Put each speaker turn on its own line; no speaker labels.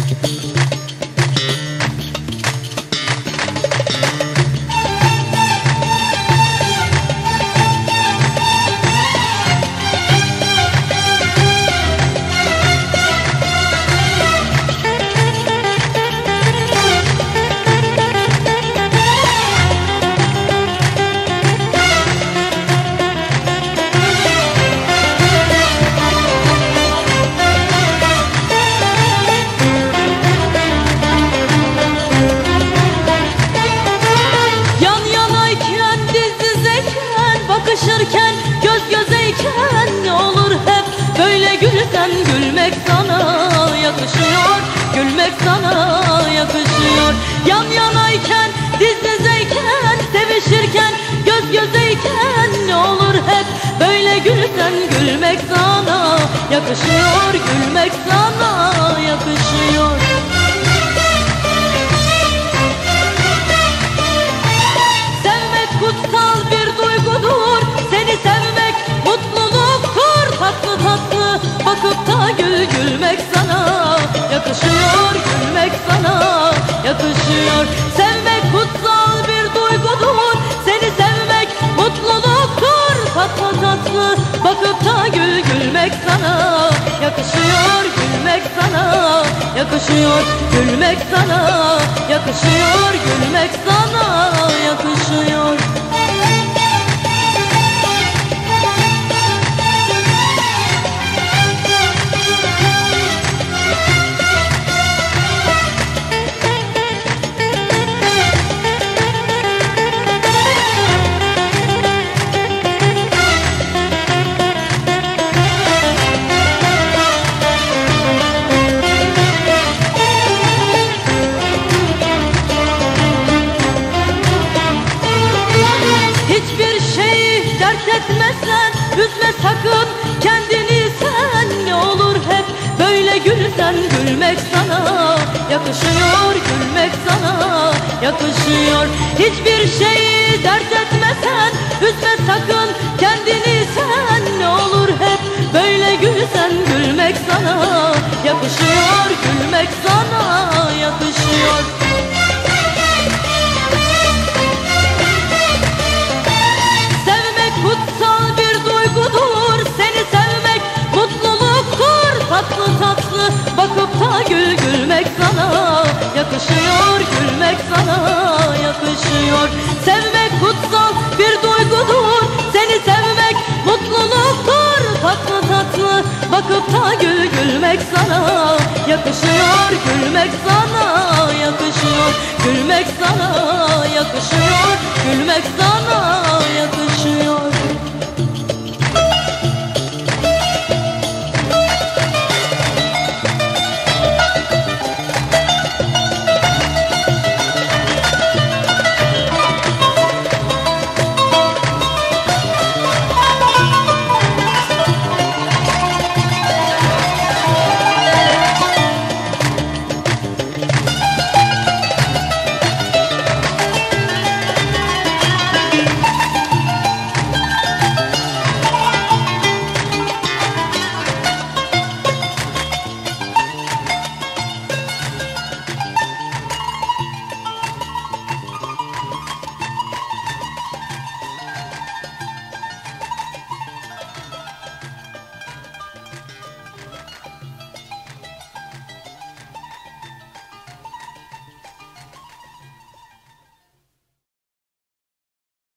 Bakışırken, göz gözeyken ne olur hep böyle gülsem, gülmek sana yakışıyor, gülmek sana yakışıyor. Yan yanayken, diz dizeyken, sevişirken, göz gözeyken ne olur hep böyle gülsem, gülmek sana yakışıyor, gülmek sana yakışıyor. Sevmek kutsal bir duygudur, seni sevmek mutluluktur. Tatlı tatlı bakıp da gülmek sana yakışıyor, gülmek sana yakışıyor. Sevmek kutsal bir duygudur, seni sevmek mutluluktur. Tatlı tatlı bakıp da gülmek sana yakışıyor, gülmek sana yakışıyor, gülmek sana yakışıyor, gülmek sana yakışıyor. Etmezsen, üzme sakın kendini sen, ne olur hep böyle gülsen, gülmek sana yakışıyor, gülmek sana yakışıyor. Hiçbir şeyi dert etmesen, üzme sakın kendini sen, ne olur hep böyle gülsen, gülmek sana yakışıyor, gülmek sana yakışıyor. Kutsal bir duygudur, seni sevmek mutluluktur. Tatlı tatlı bakıp da gülmek sana yakışıyor, gülmek sana yakışıyor. Sevmek kutsal bir duygudur, seni sevmek mutluluktur. Tatlı tatlı bakıp da gülmek sana yakışıyor, gülmek sana yakışıyor, gülmek sana yakışıyor, gülmek sana yakışıyor.